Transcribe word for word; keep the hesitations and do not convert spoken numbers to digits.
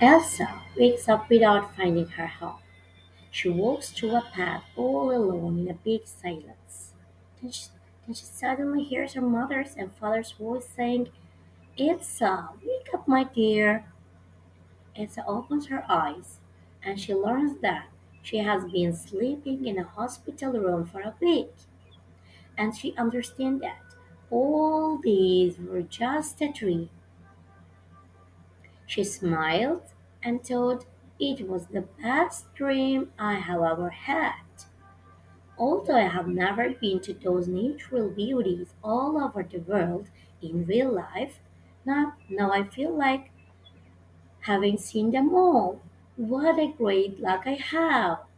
Elsa wakes up without finding her home. She walks through a path all alone in a big silence. Then she, then she suddenly hears her mother's and father's voice saying, Elsa, wake up, my dear. Elsa opens her eyes and she learns that she has been sleeping in a hospital room for a week. And she understands that all these were just a dream. She smiled and thought it was the best dream I have ever had. Although I have never been to those natural beauties all over the world in real life, now, now I feel like having seen them all. What a great luck I have!